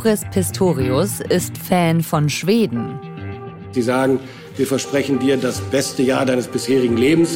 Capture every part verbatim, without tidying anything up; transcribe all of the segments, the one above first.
Boris Pistorius ist Fan von Schweden. Sie sagen, wir versprechen dir das beste Jahr deines bisherigen Lebens.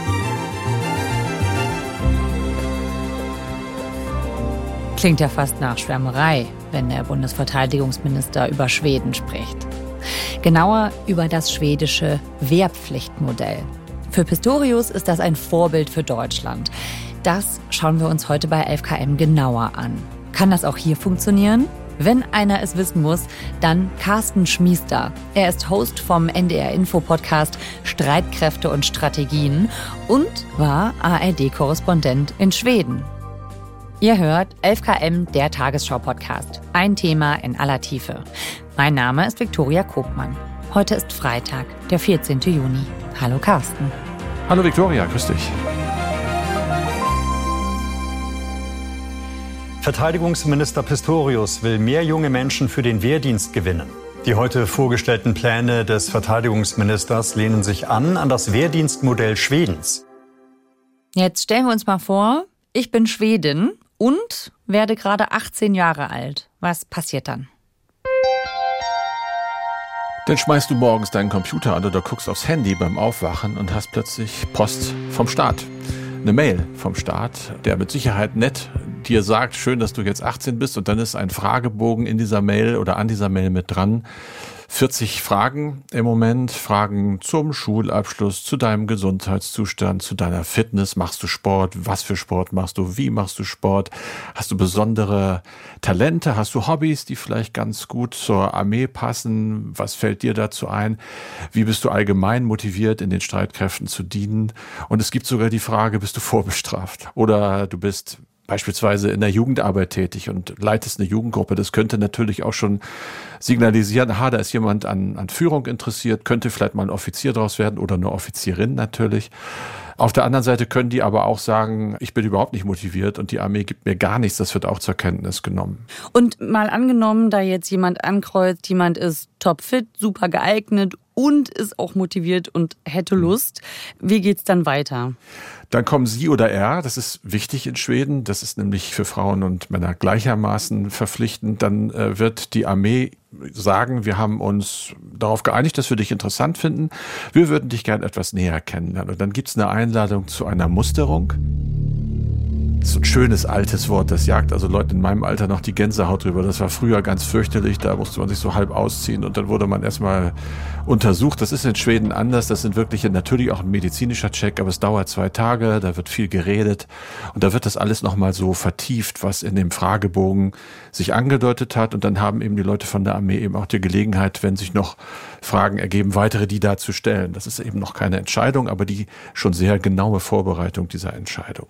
Klingt ja fast nach Schwärmerei, wenn der Bundesverteidigungsminister über Schweden spricht. Genauer über das schwedische Wehrpflichtmodell. Für Pistorius ist das ein Vorbild für Deutschland. Das schauen wir uns heute bei elf K M genauer an. Kann das auch hier funktionieren? Wenn einer es wissen muss, dann Carsten Schmiester. Er ist Host vom N D R-Info-Podcast Streitkräfte und Strategien und war A R D-Korrespondent in Schweden. Ihr hört elf K M, der Tagesschau-Podcast. Ein Thema in aller Tiefe. Mein Name ist Viktoria Kopmann. Heute ist Freitag, der vierzehnten Juni. Hallo Carsten. Hallo Viktoria, grüß dich. Verteidigungsminister Pistorius will mehr junge Menschen für den Wehrdienst gewinnen. Die heute vorgestellten Pläne des Verteidigungsministers lehnen sich an an das Wehrdienstmodell Schwedens. Jetzt stellen wir uns mal vor, ich bin Schwedin und werde gerade achtzehn Jahre alt. Was passiert dann? Dann schmeißt du morgens deinen Computer an oder guckst aufs Handy beim Aufwachen und hast plötzlich Post vom Staat. Eine Mail vom Staat, der mit Sicherheit nett dir sagt, schön, dass du jetzt achtzehn bist, und dann ist ein Fragebogen in dieser Mail oder an dieser Mail mit dran. vierzig Fragen im Moment, Fragen zum Schulabschluss, zu deinem Gesundheitszustand, zu deiner Fitness. Machst du Sport? Was für Sport machst du? Wie machst du Sport? Hast du besondere Talente? Hast du Hobbys, die vielleicht ganz gut zur Armee passen? Was fällt dir dazu ein? Wie bist du allgemein motiviert, in den Streitkräften zu dienen? Und es gibt sogar die Frage, bist du vorbestraft? Oder du bist beispielsweise in der Jugendarbeit tätig und leitest eine Jugendgruppe. Das könnte natürlich auch schon signalisieren, aha, da ist jemand an, an Führung interessiert, könnte vielleicht mal ein Offizier draus werden oder eine Offizierin natürlich. Auf der anderen Seite können die aber auch sagen, ich bin überhaupt nicht motiviert und die Armee gibt mir gar nichts. Das wird auch zur Kenntnis genommen. Und mal angenommen, da jetzt jemand ankreuzt, jemand ist topfit, super geeignet und ist auch motiviert und hätte Lust. Wie geht's dann weiter? Dann kommen sie oder er, das ist wichtig in Schweden, das ist nämlich für Frauen und Männer gleichermaßen verpflichtend. Dann äh, wird die Armee sagen, wir haben uns darauf geeinigt, dass wir dich interessant finden. Wir würden dich gern etwas näher kennenlernen. Und dann gibt's eine Einladung zu einer Musterung. Das ist so ein schönes altes Wort, das jagt also Leuten in meinem Alter noch die Gänsehaut drüber. Das war früher ganz fürchterlich, da musste man sich so halb ausziehen und dann wurde man erstmal untersucht. Das ist in Schweden anders, das sind wirklich natürlich auch ein medizinischer Check, aber es dauert zwei Tage, da wird viel geredet und da wird das alles nochmal so vertieft, was in dem Fragebogen sich angedeutet hat, und dann haben eben die Leute von der Armee eben auch die Gelegenheit, wenn sich noch Fragen ergeben, weitere die da zu stellen. Das ist eben noch keine Entscheidung, aber die schon sehr genaue Vorbereitung dieser Entscheidung.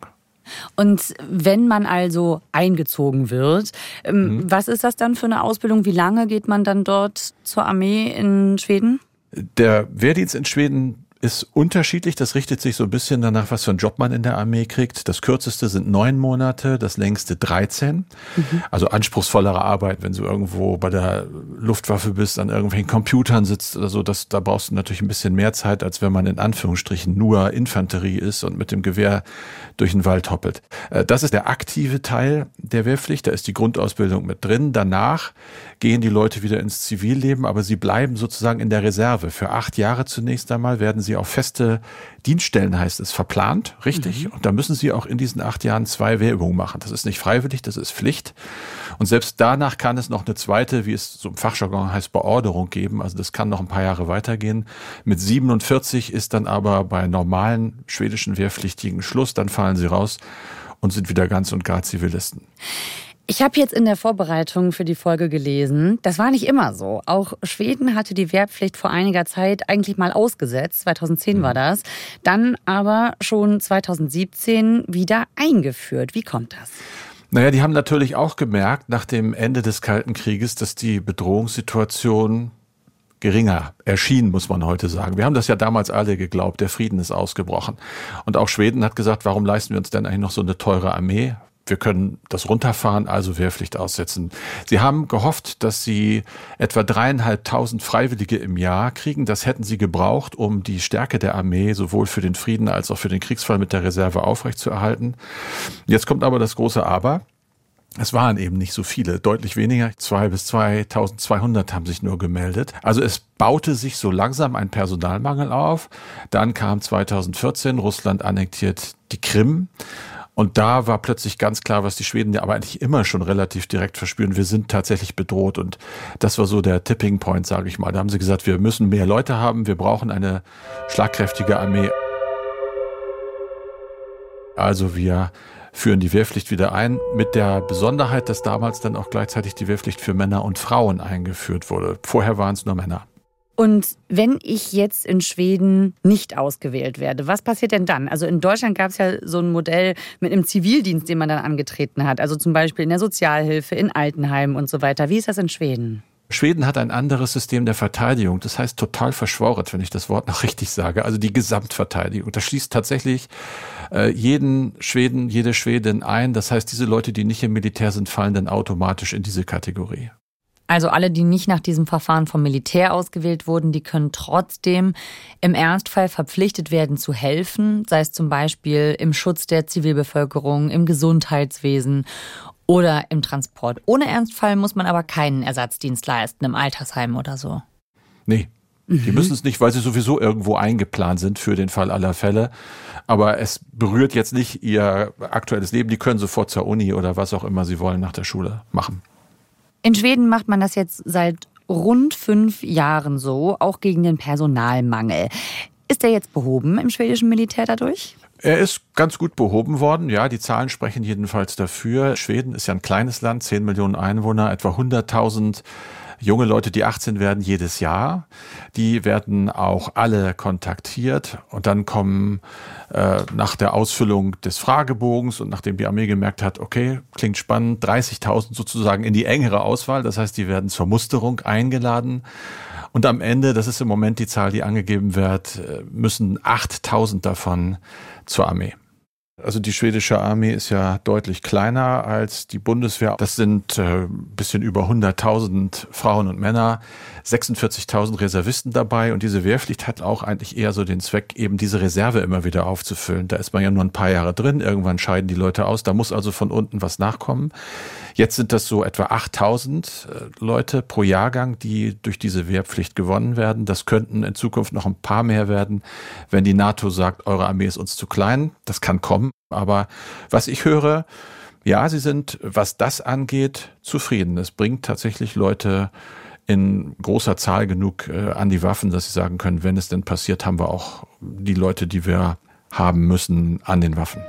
Und wenn man also eingezogen wird, ähm, mhm. was ist das dann für eine Ausbildung? Wie lange geht man dann dort zur Armee in Schweden? Der Wehrdienst in Schweden ist unterschiedlich. Das richtet sich so ein bisschen danach, was für einen Job man in der Armee kriegt. Das kürzeste sind neun Monate, das längste dreizehn. Mhm. Also anspruchsvollere Arbeit, wenn du irgendwo bei der Luftwaffe bist, an irgendwelchen Computern sitzt oder so. Das, da brauchst du natürlich ein bisschen mehr Zeit, als wenn man in Anführungsstrichen nur Infanterie ist und mit dem Gewehr durch den Wald hoppelt. Das ist der aktive Teil der Wehrpflicht. Da ist die Grundausbildung mit drin. Danach gehen die Leute wieder ins Zivilleben, aber sie bleiben sozusagen in der Reserve. Für acht Jahre zunächst einmal werden sie auf feste Dienststellen, heißt es, verplant, richtig. Mhm. Und da müssen sie auch in diesen acht Jahren zwei Wehrübungen machen. Das ist nicht freiwillig, das ist Pflicht. Und selbst danach kann es noch eine zweite, wie es so im Fachjargon heißt, Beorderung geben. Also das kann noch ein paar Jahre weitergehen. Mit siebenundvierzig ist dann aber bei normalen schwedischen Wehrpflichtigen Schluss. Dann fallen sie raus und sind wieder ganz und gar Zivilisten. Ich habe jetzt in der Vorbereitung für die Folge gelesen, das war nicht immer so. Auch Schweden hatte die Wehrpflicht vor einiger Zeit eigentlich mal ausgesetzt, zweitausendzehn mhm. war das, dann aber schon zweitausendsiebzehn wieder eingeführt. Wie kommt das? Naja, die haben natürlich auch gemerkt, nach dem Ende des Kalten Krieges, dass die Bedrohungssituation geringer erschien, muss man heute sagen. Wir haben das ja damals alle geglaubt, der Frieden ist ausgebrochen. Und auch Schweden hat gesagt, warum leisten wir uns denn eigentlich noch so eine teure Armee? Wir können das runterfahren, also Wehrpflicht aussetzen. Sie haben gehofft, dass sie etwa dreieinhalbtausend Freiwillige im Jahr kriegen. Das hätten sie gebraucht, um die Stärke der Armee sowohl für den Frieden als auch für den Kriegsfall mit der Reserve aufrechtzuerhalten. Jetzt kommt aber das große Aber. Es waren eben nicht so viele, deutlich weniger. zwei bis zweitausendzweihundert haben sich nur gemeldet. Also es baute sich so langsam ein Personalmangel auf. Dann kam zweitausendvierzehn, Russland annektiert die Krim. Und da war plötzlich ganz klar, was die Schweden ja aber eigentlich immer schon relativ direkt verspüren, wir sind tatsächlich bedroht. Und das war so der Tipping Point, sage ich mal. Da haben sie gesagt, wir müssen mehr Leute haben, wir brauchen eine schlagkräftige Armee. Also wir führen die Wehrpflicht wieder ein, mit der Besonderheit, dass damals dann auch gleichzeitig die Wehrpflicht für Männer und Frauen eingeführt wurde. Vorher waren es nur Männer. Und wenn ich jetzt in Schweden nicht ausgewählt werde, was passiert denn dann? Also in Deutschland gab es ja so ein Modell mit einem Zivildienst, den man dann angetreten hat. Also zum Beispiel in der Sozialhilfe, in Altenheimen und so weiter. Wie ist das in Schweden? Schweden hat ein anderes System der Verteidigung. Das heißt total verschworet, wenn ich das Wort noch richtig sage. Also die Gesamtverteidigung. Das schließt tatsächlich äh, jeden Schweden, jede Schwedin ein. Das heißt, diese Leute, die nicht im Militär sind, fallen dann automatisch in diese Kategorie. Also alle, die nicht nach diesem Verfahren vom Militär ausgewählt wurden, die können trotzdem im Ernstfall verpflichtet werden zu helfen, sei es zum Beispiel im Schutz der Zivilbevölkerung, im Gesundheitswesen oder im Transport. Ohne Ernstfall muss man aber keinen Ersatzdienst leisten, im Altersheim oder so. Nee, mhm. Die müssen es nicht, weil sie sowieso irgendwo eingeplant sind für den Fall aller Fälle. Aber es berührt jetzt nicht ihr aktuelles Leben. Die können sofort zur Uni oder was auch immer sie wollen nach der Schule machen. In Schweden macht man das jetzt seit rund fünf Jahren so, auch gegen den Personalmangel. Ist der jetzt behoben im schwedischen Militär dadurch? Er ist ganz gut behoben worden, ja, die Zahlen sprechen jedenfalls dafür. Schweden ist ja ein kleines Land, zehn Millionen Einwohner, etwa hunderttausend junge Leute, die achtzehn werden jedes Jahr. Die werden auch alle kontaktiert und dann kommen äh, nach der Ausfüllung des Fragebogens und nachdem die Armee gemerkt hat, okay, klingt spannend, dreißigtausend sozusagen in die engere Auswahl. Das heißt, die werden zur Musterung eingeladen. Und am Ende, das ist im Moment die Zahl, die angegeben wird, müssen achttausend davon zur Armee. Also die schwedische Armee ist ja deutlich kleiner als die Bundeswehr. Das sind ein äh, bisschen über hunderttausend Frauen und Männer, sechsundvierzigtausend Reservisten dabei. Und diese Wehrpflicht hat auch eigentlich eher so den Zweck, eben diese Reserve immer wieder aufzufüllen. Da ist man ja nur ein paar Jahre drin, irgendwann scheiden die Leute aus. Da muss also von unten was nachkommen. Jetzt sind das so etwa achttausend äh, Leute pro Jahrgang, die durch diese Wehrpflicht gewonnen werden. Das könnten in Zukunft noch ein paar mehr werden, wenn die NATO sagt, eure Armee ist uns zu klein. Das kann kommen. Aber was ich höre, ja, sie sind, was das angeht, zufrieden. Es bringt tatsächlich Leute in großer Zahl genug äh, an die Waffen, dass sie sagen können, wenn es denn passiert, haben wir auch die Leute, die wir haben müssen, an den Waffen.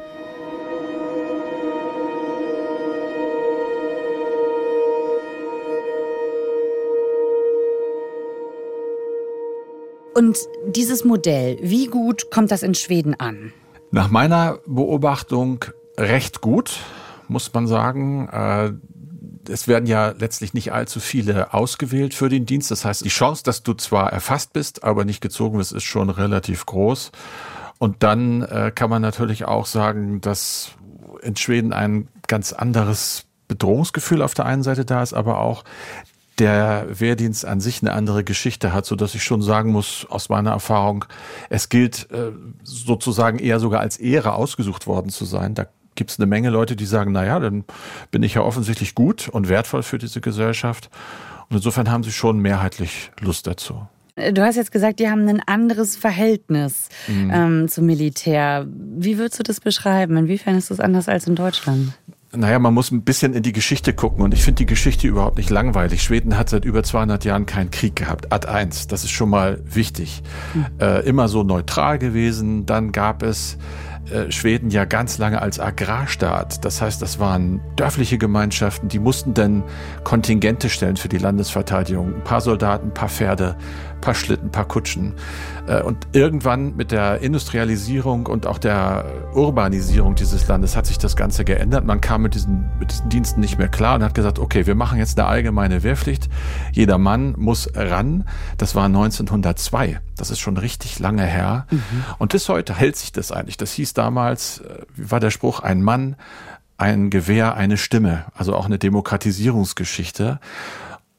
Und dieses Modell, wie gut kommt das in Schweden an? Nach meiner Beobachtung recht gut, muss man sagen. Es werden ja letztlich nicht allzu viele ausgewählt für den Dienst. Das heißt, die Chance, dass du zwar erfasst bist, aber nicht gezogen wirst, ist schon relativ groß. Und dann kann man natürlich auch sagen, dass in Schweden ein ganz anderes Bedrohungsgefühl auf der einen Seite da ist, aber auch der Wehrdienst an sich eine andere Geschichte hat, sodass ich schon sagen muss, aus meiner Erfahrung, es gilt äh, sozusagen eher sogar als Ehre ausgesucht worden zu sein. Da gibt es eine Menge Leute, die sagen, naja, dann bin ich ja offensichtlich gut und wertvoll für diese Gesellschaft. Und insofern haben sie schon mehrheitlich Lust dazu. Du hast jetzt gesagt, die haben ein anderes Verhältnis mhm. ähm, zum Militär. Wie würdest du das beschreiben? Inwiefern ist das anders als in Deutschland? Naja, man muss ein bisschen in die Geschichte gucken und ich finde die Geschichte überhaupt nicht langweilig. Schweden hat seit über zweihundert Jahren keinen Krieg gehabt. Ad eins, das ist schon mal wichtig. Mhm. Äh, immer so neutral gewesen. Dann gab es äh, Schweden ja ganz lange als Agrarstaat. Das heißt, das waren dörfliche Gemeinschaften, die mussten dann Kontingente stellen für die Landesverteidigung. Ein paar Soldaten, ein paar Pferde, ein paar Schlitten, ein paar Kutschen. Und irgendwann mit der Industrialisierung und auch der Urbanisierung dieses Landes hat sich das Ganze geändert. Man kam mit diesen, mit diesen Diensten nicht mehr klar und hat gesagt, okay, wir machen jetzt eine allgemeine Wehrpflicht. Jeder Mann muss ran. Das war neunzehnhundertzwei. Das ist schon richtig lange her. Mhm. Und bis heute hält sich das eigentlich. Das hieß damals, wie war der Spruch, ein Mann, ein Gewehr, eine Stimme. Also auch eine Demokratisierungsgeschichte.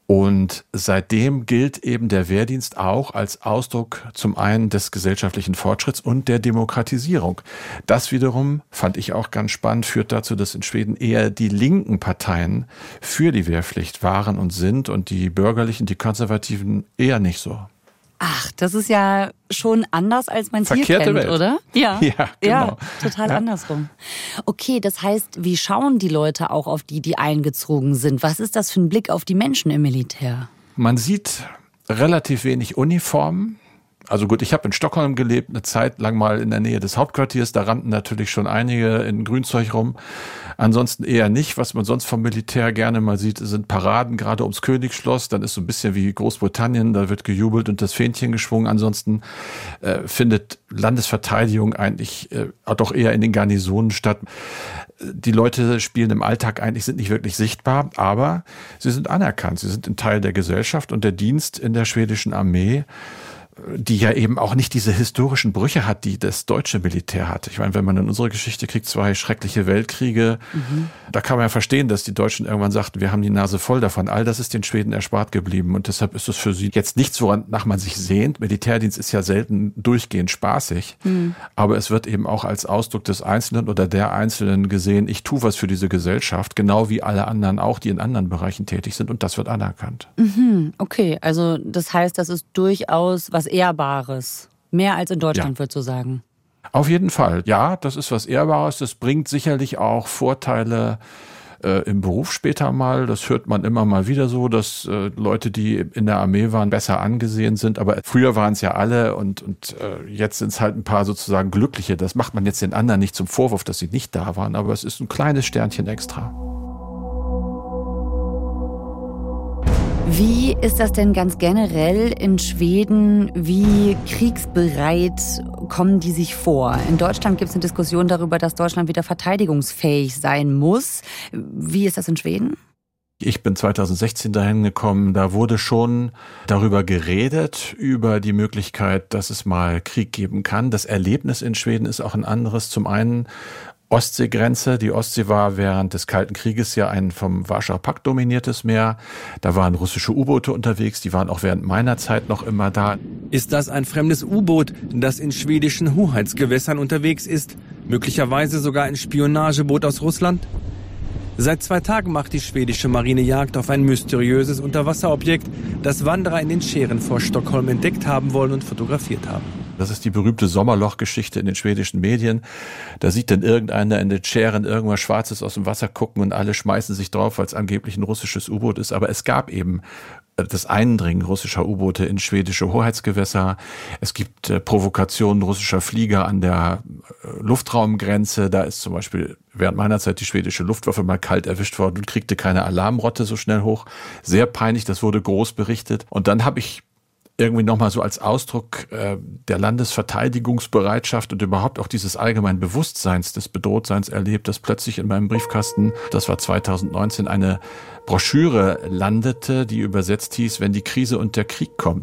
Und seitdem gilt eben der Wehrdienst auch als Ausdruck zum einen des gesellschaftlichen Fortschritts und der Demokratisierung. Das wiederum, fand ich auch ganz spannend, führt dazu, dass in Schweden eher die linken Parteien für die Wehrpflicht waren und sind und die bürgerlichen, die Konservativen eher nicht so. Ach, das ist ja schon anders, als man es hier Verkehrte kennt, Welt. oder? Ja, ja, genau. Ja, total ja. andersrum. Okay, das heißt, wie schauen die Leute auch auf die, die eingezogen sind? Was ist das für ein Blick auf die Menschen im Militär? Man sieht relativ wenig Uniformen. Also gut, ich habe in Stockholm gelebt, eine Zeit lang mal in der Nähe des Hauptquartiers. Da rannten natürlich schon einige in Grünzeug rum. Ansonsten eher nicht. Was man sonst vom Militär gerne mal sieht, sind Paraden, gerade ums Königsschloss. Dann ist so ein bisschen wie Großbritannien, da wird gejubelt und das Fähnchen geschwungen. Ansonsten äh, findet Landesverteidigung eigentlich äh, doch eher in den Garnisonen statt. Die Leute spielen im Alltag eigentlich, sind nicht wirklich sichtbar, aber sie sind anerkannt. Sie sind ein Teil der Gesellschaft und der Dienst in der schwedischen Armee, die ja eben auch nicht diese historischen Brüche hat, die das deutsche Militär hat. Ich meine, wenn man in unsere Geschichte kriegt, zwei schreckliche Weltkriege, mhm. da kann man ja verstehen, dass die Deutschen irgendwann sagten, wir haben die Nase voll davon. All das ist den Schweden erspart geblieben und deshalb ist es für sie jetzt nichts, wonach man sich sehnt. Militärdienst ist ja selten durchgehend spaßig, mhm. aber es wird eben auch als Ausdruck des Einzelnen oder der Einzelnen gesehen, ich tue was für diese Gesellschaft, genau wie alle anderen auch, die in anderen Bereichen tätig sind und das wird anerkannt. Mhm. Okay, also das heißt, das ist durchaus was Ehrbares. Mehr als in Deutschland, ja. Würdest du sagen? Auf jeden Fall. Ja, das ist was Ehrbares. Das bringt sicherlich auch Vorteile äh, im Beruf später mal. Das hört man immer mal wieder so, dass äh, Leute, die in der Armee waren, besser angesehen sind. Aber früher waren es ja alle und, und äh, jetzt sind es halt ein paar sozusagen Glückliche. Das macht man jetzt den anderen nicht zum Vorwurf, dass sie nicht da waren. Aber es ist ein kleines Sternchen extra. Wie ist das denn ganz generell in Schweden? Wie kriegsbereit kommen die sich vor? In Deutschland gibt es eine Diskussion darüber, dass Deutschland wieder verteidigungsfähig sein muss. Wie ist das in Schweden? Ich bin zweitausendsechzehn dahin gekommen, da wurde schon darüber geredet, über die Möglichkeit, dass es mal Krieg geben kann. Das Erlebnis in Schweden ist auch ein anderes. Zum einen Ostseegrenze. Die Ostsee war während des Kalten Krieges ja ein vom Warschauer Pakt dominiertes Meer. Da waren russische U-Boote unterwegs, die waren auch während meiner Zeit noch immer da. Ist das ein fremdes U-Boot, das in schwedischen Hoheitsgewässern unterwegs ist? Möglicherweise sogar ein Spionageboot aus Russland? Seit zwei Tagen macht die schwedische Marine Jagd auf ein mysteriöses Unterwasserobjekt, das Wanderer in den Schären vor Stockholm entdeckt haben wollen und fotografiert haben. Das ist die berühmte Sommerlochgeschichte in den schwedischen Medien. Da sieht dann irgendeiner in den Schären irgendwas Schwarzes aus dem Wasser gucken und alle schmeißen sich drauf, weil es angeblich ein russisches U-Boot ist. Aber es gab eben das Eindringen russischer U-Boote in schwedische Hoheitsgewässer. Es gibt äh, Provokationen russischer Flieger an der äh, Luftraumgrenze. Da ist zum Beispiel während meiner Zeit die schwedische Luftwaffe mal kalt erwischt worden und kriegte keine Alarmrotte so schnell hoch. Sehr peinlich, das wurde groß berichtet. Und dann habe ich irgendwie nochmal so als Ausdruck äh, der Landesverteidigungsbereitschaft und überhaupt auch dieses allgemeinen Bewusstseins des Bedrohtseins erlebt, dass plötzlich in meinem Briefkasten, das war zweitausendneunzehn, eine Broschüre landete, die übersetzt hieß, wenn die Krise und der Krieg kommt.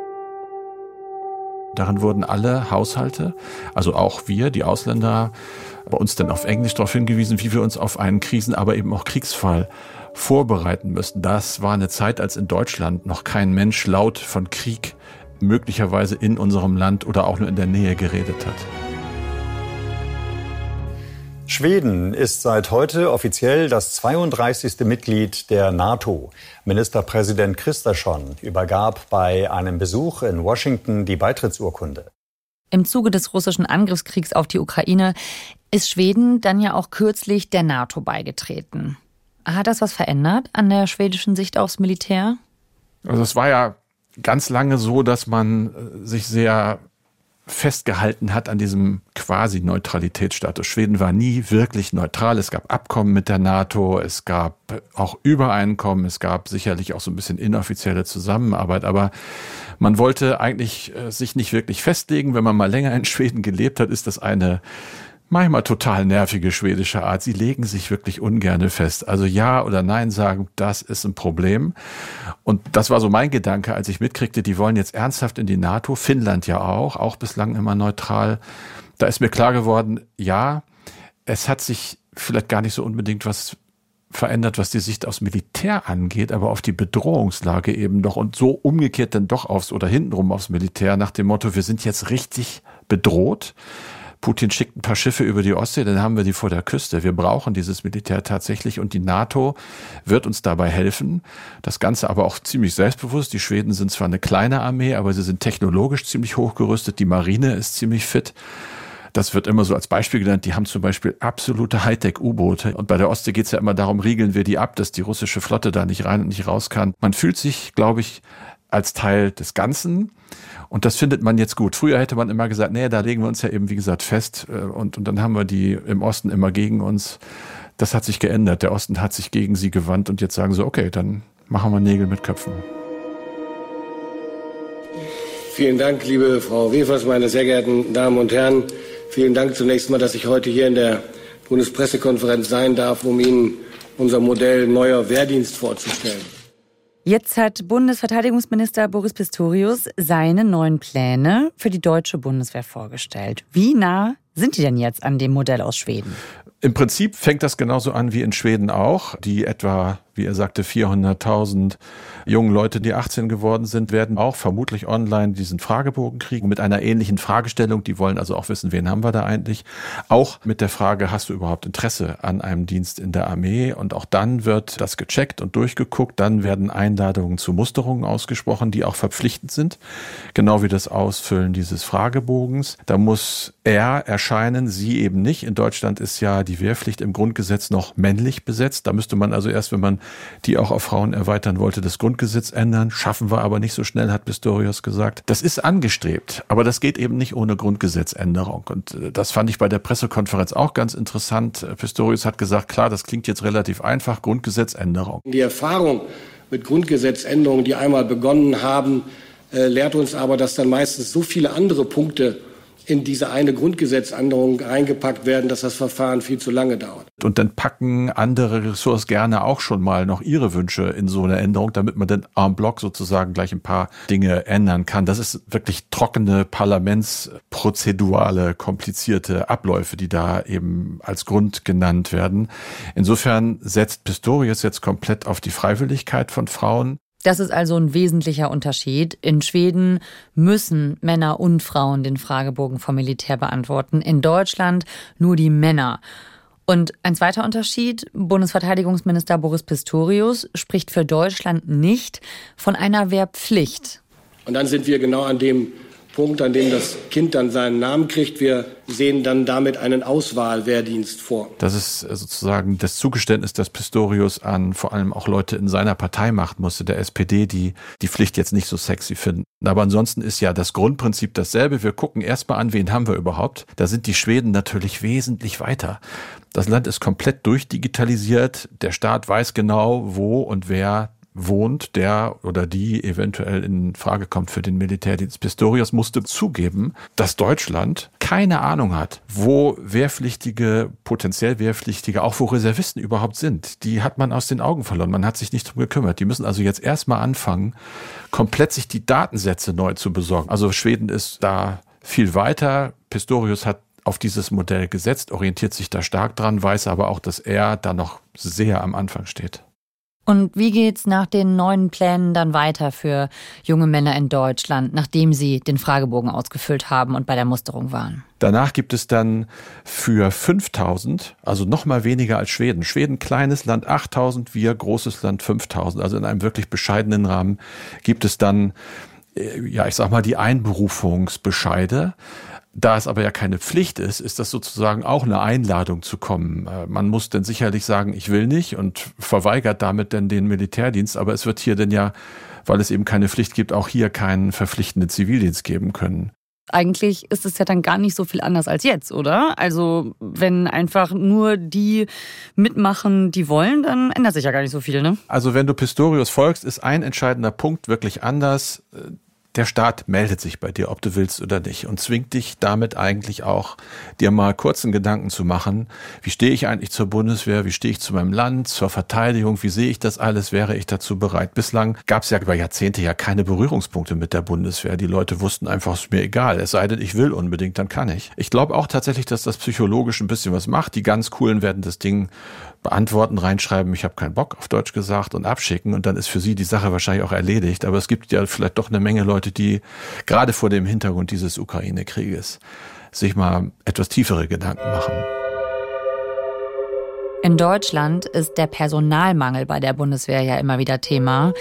Darin wurden alle Haushalte, also auch wir, die Ausländer, bei uns dann auf Englisch darauf hingewiesen, wie wir uns auf einen Krisen-, aber eben auch Kriegsfall vorbereiten müssen. Das war eine Zeit, als in Deutschland noch kein Mensch laut von Krieg möglicherweise in unserem Land oder auch nur in der Nähe geredet hat. Schweden ist seit heute offiziell das zweiunddreißigste Mitglied der NATO. Ministerpräsident Kristersson übergab bei einem Besuch in Washington die Beitrittsurkunde. Im Zuge des russischen Angriffskriegs auf die Ukraine ist Schweden dann ja auch kürzlich der NATO beigetreten. Hat das was verändert an der schwedischen Sicht aufs Militär? Also es war ja ganz lange so, dass man sich sehr festgehalten hat an diesem quasi Neutralitätsstatus. Schweden war nie wirklich neutral. Es gab Abkommen mit der NATO, es gab auch Übereinkommen, es gab sicherlich auch so ein bisschen inoffizielle Zusammenarbeit, aber man wollte eigentlich sich nicht wirklich festlegen. Wenn man mal länger in Schweden gelebt hat, ist das eine manchmal total nervige schwedische Art. Sie legen sich wirklich ungerne fest. Also ja oder nein sagen, das ist ein Problem. Und das war so mein Gedanke, als ich mitkriegte, die wollen jetzt ernsthaft in die NATO. Finnland ja auch, auch bislang immer neutral. Da ist mir klar geworden, ja, es hat sich vielleicht gar nicht so unbedingt was verändert, was die Sicht aufs Militär angeht, aber auf die Bedrohungslage eben doch und so umgekehrt dann doch aufs oder hintenrum aufs Militär nach dem Motto, wir sind jetzt richtig bedroht. Putin schickt ein paar Schiffe über die Ostsee, dann haben wir die vor der Küste. Wir brauchen dieses Militär tatsächlich und die NATO wird uns dabei helfen. Das Ganze aber auch ziemlich selbstbewusst. Die Schweden sind zwar eine kleine Armee, aber sie sind technologisch ziemlich hochgerüstet. Die Marine ist ziemlich fit. Das wird immer so als Beispiel genannt. Die haben zum Beispiel absolute Hightech-U-Boote. Und bei der Ostsee geht es ja immer darum, riegeln wir die ab, dass die russische Flotte da nicht rein und nicht raus kann. Man fühlt sich, glaube ich, als Teil des Ganzen. Und das findet man jetzt gut. Früher hätte man immer gesagt, nee, da legen wir uns ja eben, wie gesagt, fest. Und, und dann haben wir die im Osten immer gegen uns. Das hat sich geändert. Der Osten hat sich gegen sie gewandt. Und jetzt sagen sie, okay, dann machen wir Nägel mit Köpfen. Vielen Dank, liebe Frau Wefers, meine sehr geehrten Damen und Herren. Vielen Dank zunächst mal, dass ich heute hier in der Bundespressekonferenz sein darf, um Ihnen unser Modell neuer Wehrdienst vorzustellen. Jetzt hat Bundesverteidigungsminister Boris Pistorius seine neuen Pläne für die deutsche Bundeswehr vorgestellt. Wie nah sind die denn jetzt an dem Modell aus Schweden? Im Prinzip fängt das genauso an wie in Schweden auch. Die etwa, wie er sagte, vierhunderttausend jungen Leute, die achtzehn geworden sind, werden auch vermutlich online diesen Fragebogen kriegen mit einer ähnlichen Fragestellung. Die wollen also auch wissen, wen haben wir da eigentlich. Auch mit der Frage, hast du überhaupt Interesse an einem Dienst in der Armee? Und auch dann wird das gecheckt und durchgeguckt. Dann werden Einladungen zu Musterungen ausgesprochen, die auch verpflichtend sind. Genau wie das Ausfüllen dieses Fragebogens. Da muss er erscheinen, sie eben nicht. In Deutschland ist ja die Wehrpflicht im Grundgesetz noch männlich besetzt. Da müsste man also erst, wenn man die auch auf Frauen erweitern wollte, das Grundgesetz ändern. Schaffen wir aber nicht so schnell, hat Pistorius gesagt. Das ist angestrebt, aber das geht eben nicht ohne Grundgesetzänderung. Und das fand ich bei der Pressekonferenz auch ganz interessant. Pistorius hat gesagt, klar, das klingt jetzt relativ einfach, Grundgesetzänderung. Die Erfahrung mit Grundgesetzänderungen, die einmal begonnen haben, äh, lehrt uns aber, dass dann meistens so viele andere Punkte in diese eine Grundgesetzänderung eingepackt werden, dass das Verfahren viel zu lange dauert. Und dann packen andere Ressorts gerne auch schon mal noch ihre Wünsche in so eine Änderung, damit man dann en bloc sozusagen gleich ein paar Dinge ändern kann. Das ist wirklich trockene parlamentsprozedurale, komplizierte Abläufe, die da eben als Grund genannt werden. Insofern setzt Pistorius jetzt komplett auf die Freiwilligkeit von Frauen. Das ist also ein wesentlicher Unterschied. In Schweden müssen Männer und Frauen den Fragebogen vom Militär beantworten. In Deutschland nur die Männer. Und ein zweiter Unterschied, Bundesverteidigungsminister Boris Pistorius spricht für Deutschland nicht von einer Wehrpflicht. Und dann sind wir genau an dem Punkt, an dem das Kind dann seinen Namen kriegt. Wir sehen dann damit einen Auswahlwehrdienst vor. Das ist sozusagen das Zugeständnis, das Pistorius an vor allem auch Leute in seiner Partei machen musste, der S P D, die die Pflicht jetzt nicht so sexy finden. Aber ansonsten ist ja das Grundprinzip dasselbe. Wir gucken erstmal an, wen haben wir überhaupt. Da sind die Schweden natürlich wesentlich weiter. Das Land ist komplett durchdigitalisiert. Der Staat weiß genau, wo und wer wohnt, der oder die eventuell in Frage kommt für den Militärdienst. Pistorius musste zugeben, dass Deutschland keine Ahnung hat, wo Wehrpflichtige, potenziell Wehrpflichtige, auch wo Reservisten überhaupt sind. Die hat man aus den Augen verloren. Man hat sich nicht drum gekümmert. Die müssen also jetzt erstmal anfangen, komplett sich die Datensätze neu zu besorgen. Also Schweden ist da viel weiter. Pistorius hat auf dieses Modell gesetzt, orientiert sich da stark dran, weiß aber auch, dass er da noch sehr am Anfang steht. Und wie geht's nach den neuen Plänen dann weiter für junge Männer in Deutschland, nachdem sie den Fragebogen ausgefüllt haben und bei der Musterung waren? Danach gibt es dann für fünftausend, also noch mal weniger als Schweden. Schweden, kleines Land, achttausend, wir, großes Land, fünftausend. Also in einem wirklich bescheidenen Rahmen gibt es dann, ja, ich sag mal, die Einberufungsbescheide. Da es aber ja keine Pflicht ist, ist das sozusagen auch eine Einladung zu kommen. Man muss dann sicherlich sagen, ich will nicht und verweigert damit dann den Militärdienst. Aber es wird hier denn ja, weil es eben keine Pflicht gibt, auch hier keinen verpflichtenden Zivildienst geben können. Eigentlich ist es ja dann gar nicht so viel anders als jetzt, oder? Also wenn einfach nur die mitmachen, die wollen, dann ändert sich ja gar nicht so viel, ne? Also wenn du Pistorius folgst, ist ein entscheidender Punkt wirklich anders. Der Staat meldet sich bei dir, ob du willst oder nicht, und zwingt dich damit eigentlich auch, dir mal kurzen Gedanken zu machen. Wie stehe ich eigentlich zur Bundeswehr? Wie stehe ich zu meinem Land, zur Verteidigung? Wie sehe ich das alles? Wäre ich dazu bereit? Bislang gab es ja über Jahrzehnte ja keine Berührungspunkte mit der Bundeswehr. Die Leute wussten einfach, es ist mir egal. Es sei denn, ich will unbedingt, dann kann ich. Ich glaube auch tatsächlich, dass das psychologisch ein bisschen was macht. Die ganz Coolen werden das Ding beantworten, reinschreiben, ich habe keinen Bock, auf Deutsch gesagt, und abschicken. Und dann ist für sie die Sache wahrscheinlich auch erledigt. Aber es gibt ja vielleicht doch eine Menge Leute, die gerade vor dem Hintergrund dieses Ukraine-Krieges sich mal etwas tiefere Gedanken machen. In Deutschland ist der Personalmangel bei der Bundeswehr ja immer wieder Thema.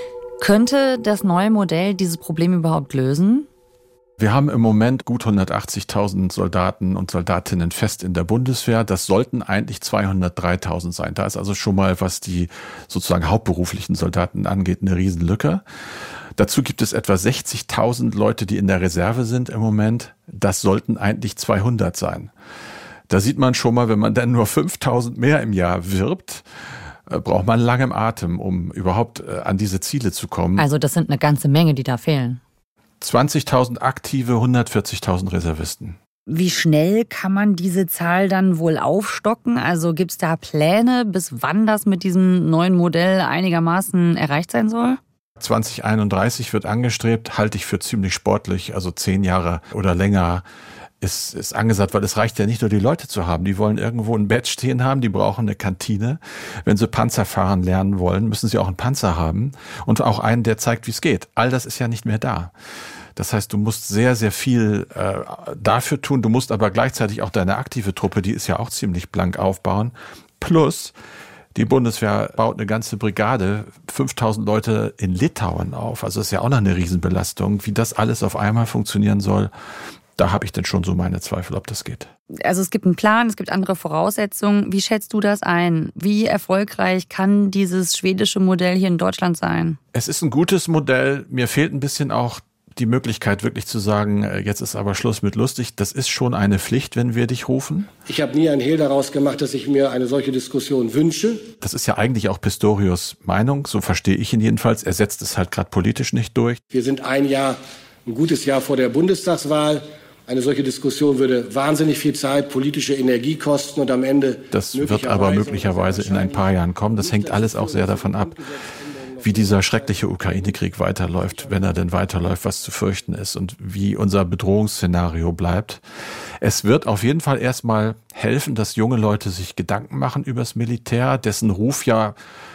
Könnte das neue Modell dieses Problem überhaupt lösen? Wir haben im Moment gut hundertachtzigtausend Soldaten und Soldatinnen fest in der Bundeswehr. Das sollten eigentlich zweihundertdreitausend sein. Da ist also schon mal, was die sozusagen hauptberuflichen Soldaten angeht, eine Riesenlücke. Dazu gibt es etwa sechzigtausend Leute, die in der Reserve sind im Moment. Das sollten eigentlich zweihundert sein. Da sieht man schon mal, wenn man dann nur fünftausend mehr im Jahr wirbt, braucht man langem Atem, um überhaupt an diese Ziele zu kommen. Also das sind eine ganze Menge, die da fehlen. zwanzigtausend aktive, hundertvierzigtausend Reservisten. Wie schnell kann man diese Zahl dann wohl aufstocken? Also gibt es da Pläne, bis wann das mit diesem neuen Modell einigermaßen erreicht sein soll? zwanzig einunddreißig wird angestrebt, halte ich für ziemlich sportlich, also zehn Jahre oder länger ist, ist angesagt, weil es reicht ja nicht nur, die Leute zu haben. Die wollen irgendwo ein Badge stehen haben, die brauchen eine Kantine. Wenn sie Panzer fahren lernen wollen, müssen sie auch einen Panzer haben und auch einen, der zeigt, wie es geht. All das ist ja nicht mehr da. Das heißt, du musst sehr, sehr viel äh, dafür tun. Du musst aber gleichzeitig auch deine aktive Truppe, die ist ja auch ziemlich blank, aufbauen. Plus, die Bundeswehr baut eine ganze Brigade, fünftausend Leute in Litauen auf. Also das ist ja auch noch eine Riesenbelastung. Wie das alles auf einmal funktionieren soll, da habe ich denn schon so meine Zweifel, ob das geht. Also es gibt einen Plan, es gibt andere Voraussetzungen. Wie schätzt du das ein? Wie erfolgreich kann dieses schwedische Modell hier in Deutschland sein? Es ist ein gutes Modell. Mir fehlt ein bisschen auch die Möglichkeit, wirklich zu sagen, jetzt ist aber Schluss mit lustig. Das ist schon eine Pflicht, wenn wir dich rufen. Ich habe nie einen Hehl daraus gemacht, dass ich mir eine solche Diskussion wünsche. Das ist ja eigentlich auch Pistorius Meinung, so verstehe ich ihn jedenfalls. Er setzt es halt gerade politisch nicht durch. Wir sind ein Jahr, ein gutes Jahr vor der Bundestagswahl. Eine solche Diskussion würde wahnsinnig viel Zeit, politische Energie kosten und am Ende... Das wird aber möglicherweise in ein paar Jahren kommen. Das hängt alles auch sehr davon ab, wie dieser schreckliche Ukraine-Krieg weiterläuft, wenn er denn weiterläuft, was zu fürchten ist und wie unser Bedrohungsszenario bleibt. Es wird auf jeden Fall erstmal helfen, dass junge Leute sich Gedanken machen über das Militär, dessen Ruf ja,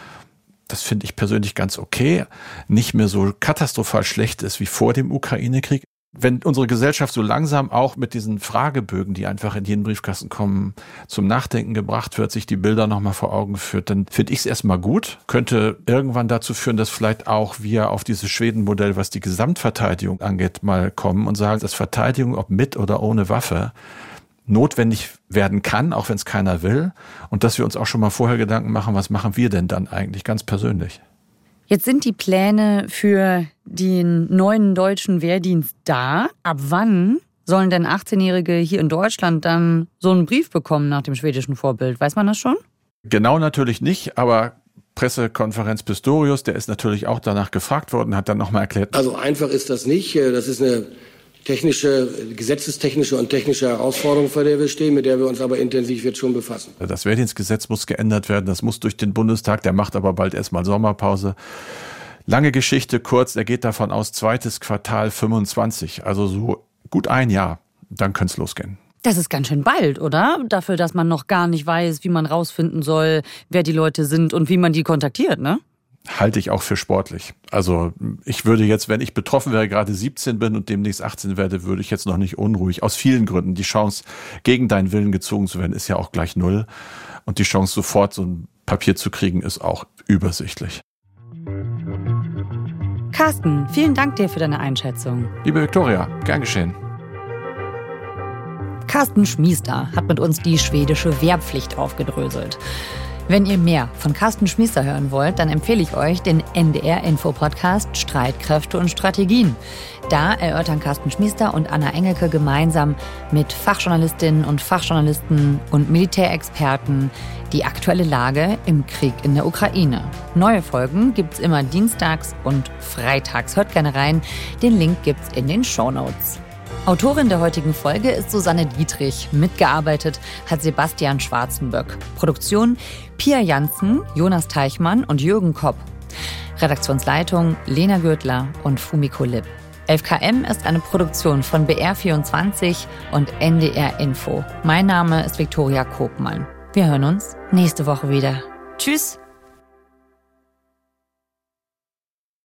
das finde ich persönlich ganz okay, nicht mehr so katastrophal schlecht ist wie vor dem Ukraine-Krieg. Wenn unsere Gesellschaft so langsam auch mit diesen Fragebögen, die einfach in jeden Briefkasten kommen, zum Nachdenken gebracht wird, sich die Bilder nochmal vor Augen führt, dann finde ich es erstmal gut. Könnte irgendwann dazu führen, dass vielleicht auch wir auf dieses Schweden-Modell, was die Gesamtverteidigung angeht, mal kommen und sagen, dass Verteidigung, ob mit oder ohne Waffe, notwendig werden kann, auch wenn es keiner will. Und dass wir uns auch schon mal vorher Gedanken machen, was machen wir denn dann eigentlich ganz persönlich? Jetzt sind die Pläne für den neuen deutschen Wehrdienst da. Ab wann sollen denn achtzehnjährige hier in Deutschland dann so einen Brief bekommen nach dem schwedischen Vorbild? Weiß man das schon? Genau natürlich nicht, aber Pressekonferenz Pistorius, der ist natürlich auch danach gefragt worden, hat dann nochmal erklärt. Also einfach ist das nicht. Das ist eine technische, gesetzestechnische und technische Herausforderung, vor der wir stehen, mit der wir uns aber intensiv jetzt schon befassen. Das Wehrdienstgesetz muss geändert werden, das muss durch den Bundestag, der macht aber bald erstmal Sommerpause. Lange Geschichte, kurz, er geht davon aus, zweites Quartal fünfundzwanzig, also so gut ein Jahr, dann könnte es losgehen. Das ist ganz schön bald, oder? Dafür, dass man noch gar nicht weiß, wie man rausfinden soll, wer die Leute sind und wie man die kontaktiert, ne? Halte ich auch für sportlich. Also ich würde jetzt, wenn ich betroffen wäre, gerade siebzehn bin und demnächst achtzehn werde, würde ich jetzt noch nicht unruhig. Aus vielen Gründen. Die Chance, gegen deinen Willen gezogen zu werden, ist ja auch gleich null. Und die Chance, sofort so ein Papier zu kriegen, ist auch übersichtlich. Carsten, vielen Dank dir für deine Einschätzung. Liebe Viktoria, gern geschehen. Carsten Schmiester hat mit uns die schwedische Wehrpflicht aufgedröselt. Wenn ihr mehr von Carsten Schmiester hören wollt, dann empfehle ich euch den N D R-Info-Podcast Streitkräfte und Strategien. Da erörtern Carsten Schmiester und Anna Engelke gemeinsam mit Fachjournalistinnen und Fachjournalisten und Militärexperten die aktuelle Lage im Krieg in der Ukraine. Neue Folgen gibt's immer dienstags und freitags. Hört gerne rein. Den Link gibt's in den Shownotes. Autorin der heutigen Folge ist Susanne Dietrich. Mitgearbeitet hat Sebastian Schwarzenböck. Produktion Pia Janssen, Jonas Teichmann und Jürgen Kopp. Redaktionsleitung Lena Gürtler und Fumiko Lipp. elf K M ist eine Produktion von B R vierundzwanzig und N D R Info. Mein Name ist Viktoria Kopmann. Wir hören uns nächste Woche wieder. Tschüss!